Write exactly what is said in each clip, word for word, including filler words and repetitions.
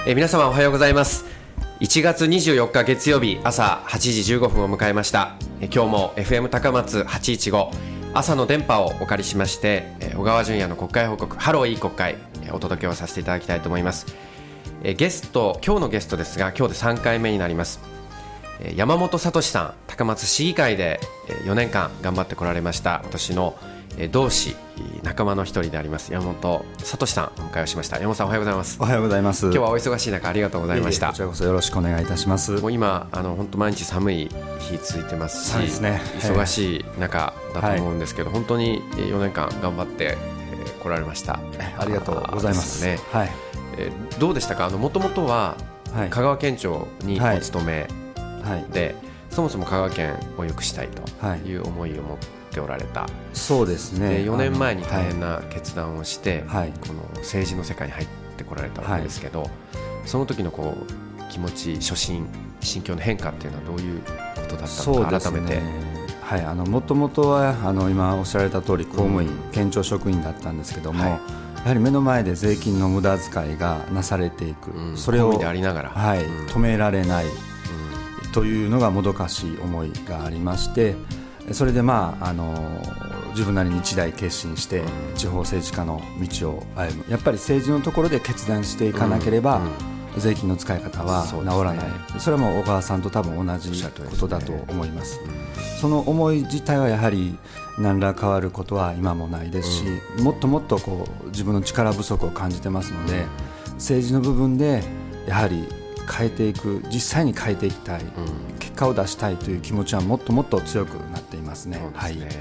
えー、皆様おはようございます。いちがつにじゅうよっか月曜日朝はちじじゅうごふんを迎えました。えー、今日も エフエム 高松はちいちご朝の電波をお借りしまして、えー、小川淳也の国会報告ハローいい国会、えー、お届けをさせていただきたいと思います。えー、ゲスト今日のゲストですが今日でさんかいめになります。えー、山本聡さん、高松市議会でよねんかん頑張ってこられました私の同志仲間の一人であります山本聡さんをお迎えをしました。山本さんおはようございます。 おはようございます。 今日はお忙しい中ありがとうございました。 いえいえこちらこそよろしくお願いいたします。 もう今あの本当毎日寒い日続いてますし、 そうですね、 忙しい中だと思うんですけど、はい、本当によねんかん頑張って来られました。 ありがとうございます。 ね、はい、えー、どうでしたか。もともとは香川県庁にお勤めで、はいはい、そもそも香川県を良くしたいという思いを持っておられた。 そうですね。 でよねんまえに大変な決断をして、 はい、 この政治の世界に入ってこられたわけですけど、はい、その時のこう気持ち初心心境の変化っていうのはどういうことだったのか改めて。 はい、あのもともとはあの今おっしゃられた通り公務員、うん、県庁職員だったんですけども、はい、やはり目の前で税金の無駄遣いがなされていく、うん、それを、 公務員でありながら、 はい、うん、止められない、うん、というのがもどかしい思いがありまして、それでまああの自分なりに一代決心して地方政治家の道を歩む。やっぱり政治のところで決断していかなければ、うんうん、税金の使い方は治らない。 そ,、ね、それはもう小川さんと多分同じことだと思います。その思い自体はやはり何ら変わることは今もないですし、うん、もっともっとこう自分の力不足を感じてますので、政治の部分でやはり変えていく、実際に変えていきたい、うん、結果を出したいという気持ちはもっともっと強くなっていますね。 そうですね。はい、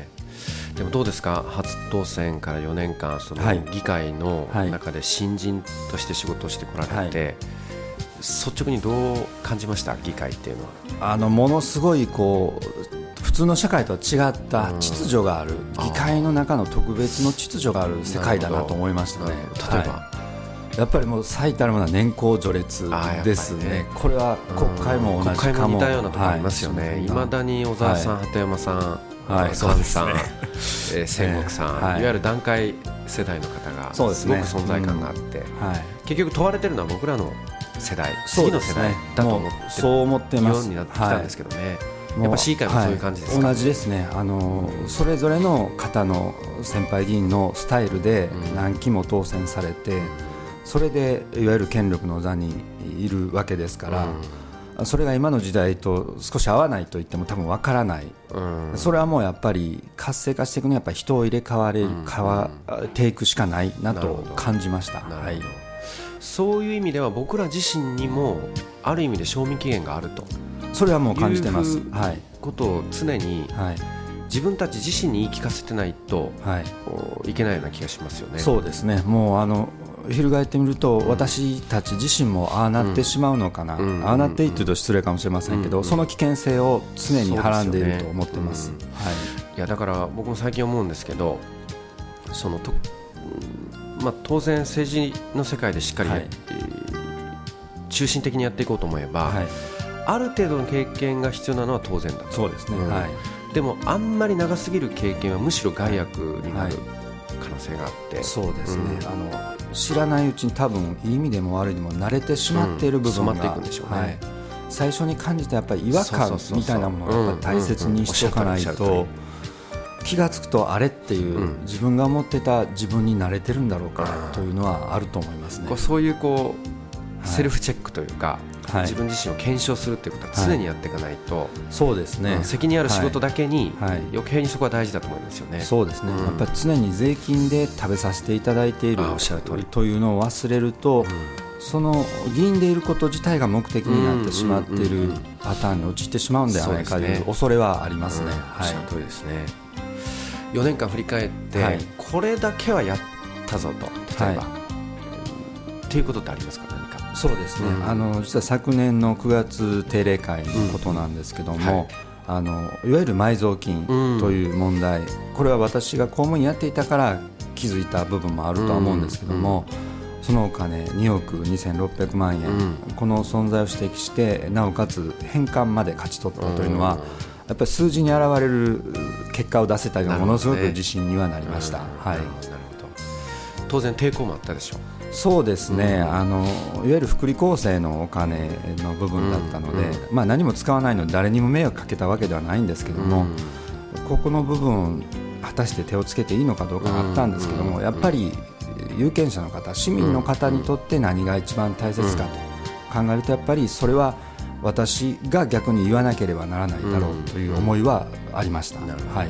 でもどうですか、初当選からよねんかんその議会の中で新人として仕事をしてこられて、はいはい、率直にどう感じました、議会っていうのは。 あのものすごいこう普通の社会とは違った秩序がある、うん、議会の中の特別の秩序がある世界だなと思いましたね。 例えば、 はい、やっぱりもう最たるものは年功序列ですね。ね、これは国会も同じかも。 国会も似たようなところありますよね。いま、はい、だに小沢さん、はい、鳩山さん、はい、菅さん、ねえー、千石さん、はい、いわゆる団塊世代の方がすごく存在感があって、うん、はい、結局問われてるのは僕らの世代、次の世代だと思ってそう思ってます。 ようになってきたんですけどね。はい、やっぱ市議会もそういう感じですか。 はい、同じですね。あの、うん、それぞれの方の先輩議員のスタイルで何期も当選されて、うん、それでいわゆる権力の座にいるわけですから、うん、それが今の時代と少し合わないと言っても多分わからない、うん、それはもうやっぱり活性化していくにはやっぱり人を入れ替われ、うん、変わっていくしかないなと感じました。はい、 そういう意味では僕ら自身にもある意味で賞味期限があると、 それはもう感じてます。はい、 ことを常に、はい、自分たち自身に言い聞かせてないと、はい、いけないような気がしますよね。 そうですね。もうあの翻ってみると、うん、私たち自身もああなってしまうのかな、うん、ああなっていいというと失礼かもしれませんけど、うん、その危険性を常にはらんでいると思ってます。 うん、はい、いやだから僕も最近思うんですけど、そのと、まあ、当然政治の世界でしっかり、はい、中心的にやっていこうと思えば、はい、ある程度の経験が必要なのは当然だと。 そうですね。うん、はい、 でもあんまり長すぎる経験はむしろ害悪になる、はい、可能性があって。 そうですね。うん、あの知らないうちに多分いい意味でも悪い意味でも慣れてしまっている部分が、うん、染まっていくんでしょうね。はい、最初に感じたやっぱり違和感みたいなものをやっぱり大切にしておかないと、気がつくとあれっていう、うん、自分が思ってた自分に慣れてるんだろうかというのはあると思いますね。 こうそういうこうセルフチェックというか、はい、自分自身を検証するということは常にやっていかないと、はい、 そうですね、 うん、責任ある仕事だけに余計にそこは大事だと思いますよね。 そうですね、うん、やっぱり常に税金で食べさせていただいているというのを忘れると、うん、その議員でいること自体が目的になってしまっているパターンに陥ってしまうんではないかという恐れはありますね。 おっしゃる通りですね。よねんかん振り返って、はい、これだけはやったぞと、例えば、はい、っていうことってありますか。何か。 そうですね、うん、あの実は昨年のくがつ定例会のことなんですけども、うん、はい、あのいわゆる埋蔵金という問題、うん、これは私が公務員やっていたから気づいた部分もあるとは思うんですけども、うん、そのお金におくにせんろっぴゃくまんえん、うん、この存在を指摘してなおかつ返還まで勝ち取ったというのは、うん、やっぱり数字に現れる結果を出せたようなものすごく自信にはなりました。はい、 なるほど。当然抵抗もあったでしょう。 そうですね、 うん、あのいわゆる福利厚生のお金の部分だったので、うんうん、まあ、何も使わないので誰にも迷惑かけたわけではないんですけども、うん、ここの部分果たして手をつけていいのかどうかあったんですけども、やっぱり有権者の方、市民の方にとって何が一番大切かと考えると、やっぱりそれは私が逆に言わなければならないだろうという思いはありました。うん、はい、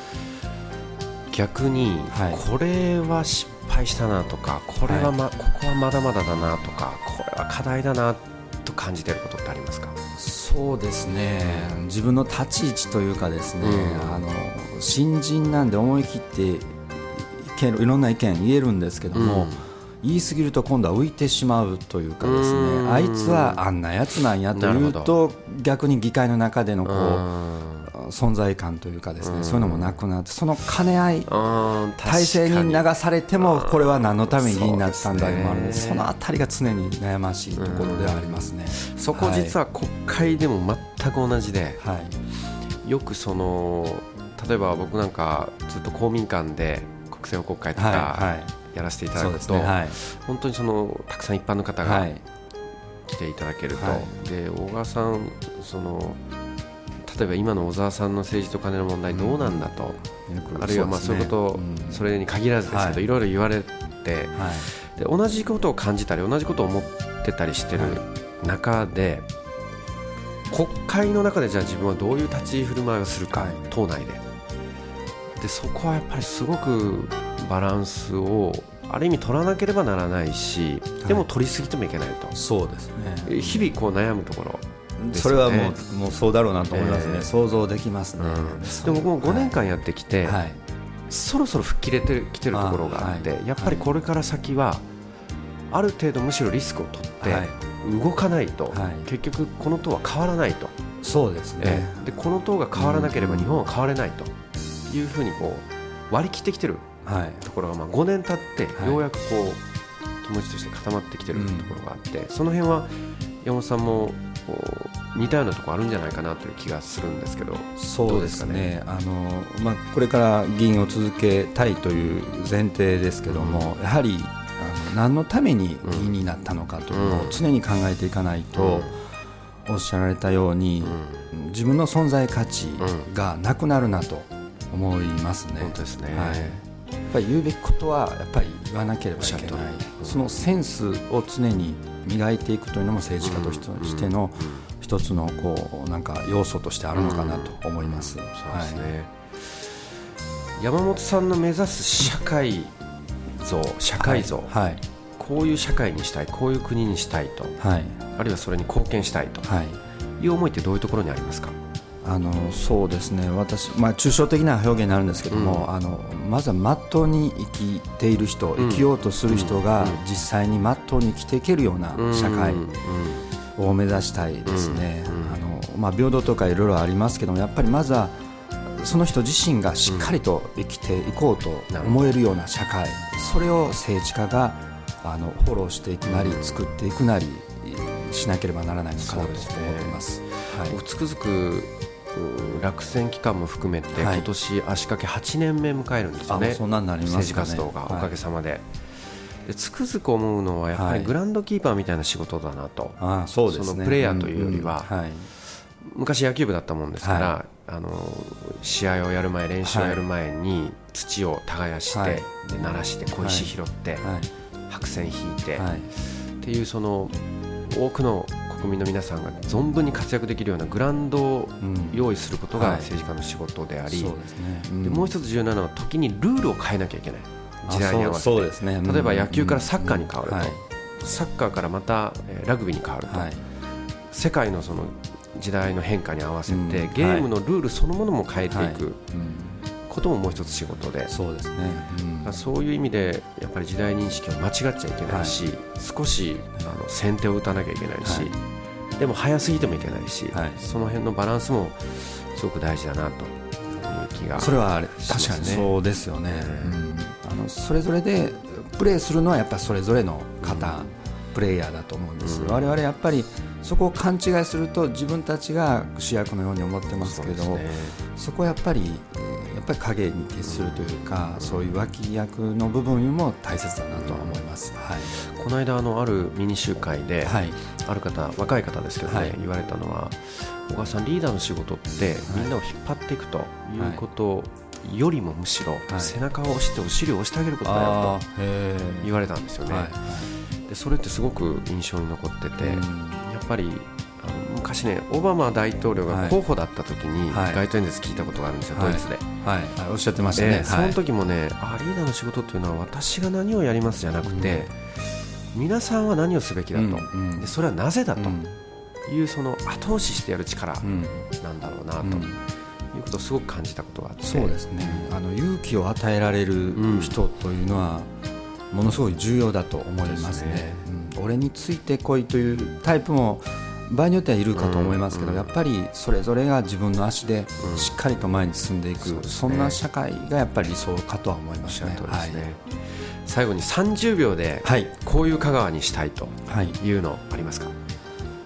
逆にこれは失敗したなとか、これは、まはい、ここはまだまだだなとか、これは課題だなと感じていることってありますか？ そうですね、自分の立ち位置というかですね、うん、あの新人なんで思い切っていける、いろんな意見言えるんですけども、うん、言い過ぎると今度は浮いてしまうというかですね、あいつはあんなやつなんやというと逆に議会の中でのこう存在感というかですね、そういうのもなくなって、その兼ね合い、体制に流されてもこれは何のために議員になったんだともあるので、そのあたりが常に悩ましいところではありますね。 そこ実は国会でも全く同じで、はい、よくその例えば僕なんかずっと公民館で国政報告会とかやらせていただくと、はいはい、本当にそのたくさん一般の方が来ていただけると、はい、で小川さん、その例えば今の小沢さんの政治と金の問題どうなんだと、うん、あるいはまあそういうこと、うん、それに限らずですけど、はい、いろいろ言われて、はい、で同じことを感じたり同じことを思ってたりしてる中で、国会の中でじゃあ自分はどういう立ち振る舞いをするか、はい、党内ででそこはやっぱりすごくバランスをある意味取らなければならないし、でも取りすぎてもいけないと、はい、そうですね、日々こう悩むところですよね。 それはもう、もうそうだろうなと思いますね、えー、想像できますね、うん、 でも僕もごねんかんやってきて、はい、そろそろ吹っ切れてきてるところがあって、はい、やっぱりこれから先はある程度むしろリスクを取って動かないと、はい、結局この党は変わらないと。 そうですね、 えー、でこの党が変わらなければ日本は変われないというふうにこう割り切ってきてるところが、まあごねん経ってようやくこう気持ちとして固まってきてるところがあって、その辺は山本さんも似たようなところあるんじゃないかなという気がするんですけど。 そうですね、あの、まあ、これから議員を続けたいという前提ですけども、うん、やはりあの何のために議員になったのかというのを常に考えていかないと、うん、おっしゃられたように、うん、自分の存在価値がなくなるなと思いますね。 本当ですね、 はい、やっぱり言うべきことはやっぱり言わなければいけない、うん、そのセンスを常に磨いていくというのも政治家としての一つのこうなんか要素としてあるのかなと思います。 そうですね、山本さんの目指す社会像、社会像、はいはい、こういう社会にしたい、こういう国にしたいと、はい、あるいはそれに貢献したいという思いってどういうところにありますか？ あのそうですね、私、まあ、抽象的な表現になるんですけども、うん、あのまずはまっとうに生きている人、うん、生きようとする人が実際にまっとうに生きていけるような社会を目指したいですね、うんうん、あのまあ、平等とかいろいろありますけども、やっぱりまずはその人自身がしっかりと生きていこうと思えるような社会、それを政治家があのフォローしていくなり作っていくなりしなければならないのかなと思っています。はい、 つくづく落選期間も含めて、はい、今年足掛けはちねんめ迎えるんですよね。 そんなになりますかね、 政治活動がおかげさまで、はい、でつくづく思うのはやっぱりグラウンドキーパーみたいな仕事だなと、 はい、そうですね、 そのプレイヤーというよりは、うんうん、はい、昔野球部だったもんですから、はい、あの試合をやる前、練習をやる前に土を耕して、はい、で鳴らして小石拾って、はい、白線引いて、はい、っていうその多くの国民の皆さんが存分に活躍できるようなグラウンドを用意することが政治家の仕事であり、でもう一つ重要なのは時にルールを変えなきゃいけない、時代に合わせて。そうですね、例えば野球からサッカーに変わると、はい、サッカーからまたラグビーに変わると、はい、世界のその時代の変化に合わせて、うん、ゲームのルールそのものも変えていくことももう一つ仕事で、 そうですね、 うん、そういう意味でやっぱり時代認識を間違っちゃいけないし、はい、少しあの先手を打たなきゃいけないし、はい、でも早すぎてもいけないし、はい、その辺のバランスもすごく大事だなという気がしますね。 それはあれ確かにそうですよね、うん、あのそれぞれでプレーするのはやっぱりそれぞれの方、うん、プレイヤーだと思うんです、うん、我々やっぱりそこを勘違いすると自分たちが主役のように思ってますけど、 そうですね、そこはやっぱりやっぱり影に徹するというか、そういう脇役の部分も大切だなとは思います、はい、 この間あのあるミニ集会で、はい、ある方、若い方ですけどね、はい、言われたのは、小川さんリーダーの仕事ってみんなを引っ張っていくということよりもむしろ背中を押してお尻を押してあげることだよと言われたんですよね、はいはい、でそれってすごく印象に残ってて、やっぱりあの昔ね、オバマ大統領が候補だった時に街頭演説聞いたことがあるんですよ、はい、ドイツで、 はいはい、おっしゃってましたね、 その時もね、あリーダーの仕事っていうのは私が何をやりますじゃなくて、うん、皆さんは何をすべきだと、うんうん、でそれはなぜだという、その後押ししてやる力なんだろうなと、うんうん、いうことをすごく感じたことがあって、 そうですね、あの勇気を与えられる人というのはものすごい重要だと思いますね、うん、俺についてこいというタイプも場合によってはいるかと思いますけど、うんうん、やっぱりそれぞれが自分の足でしっかりと前に進んでいく、うん そ, ね、そんな社会がやっぱり理想かとは思いますね。 はい、最後にさんじゅうびょうでこういう香川にしたいというのありますか？はい、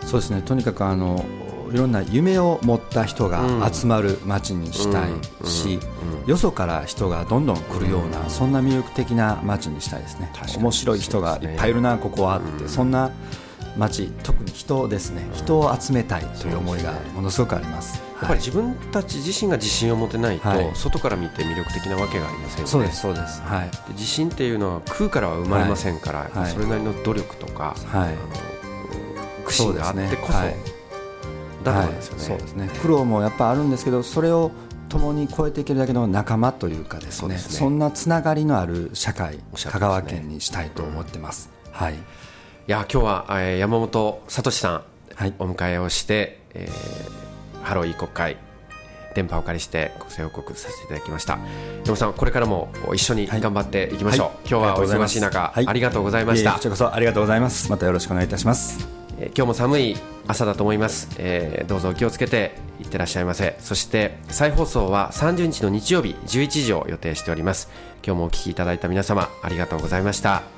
そうですね、とにかくあのいろんな夢を持った人が集まる街にしたいし、うんうんうん、よそから人がどんどん来るような、うん、そんな魅力的な街にしたいですね。面白い人がいっぱいいるな、ここはって、うん、そんな街、特に人ですね、人を集めたいという思いがものすごくあります。 やっぱり自分たち自身が自信を持てないと、はい、外から見て魅力的なわけがありませんよね。 そうですそうです、はい、で自信っていうのは空からは生まれませんから、はい、それなりの努力とか、はい、あの苦心があってこそ、はい、だと思うんですよね。 そうですね、苦労もやっぱあるんですけど、それを共に超えていけるだけの仲間というかですね、 そうですね、そんなつながりのある社会、香川県にしたいと思ってます。うん、はい、 いや今日は、えー、山本聡さん、はい、お迎えをして、えー、ハローいい国会電波をお借りしてご報告させていただきました。山本さん、これからも一緒に頑張っていきましょう。はい、今日はお忙しい中、はい、ありがとうございました。 こちらこそありがとうございます。またよろしくお願いいたします。 えー、今日も寒い朝だと思います。えー、どうぞお気をつけていってらっしゃいませ。そして再放送はさんじゅうにちの日曜日じゅういちじを予定しております。今日もお聞きいただいた皆様ありがとうございました。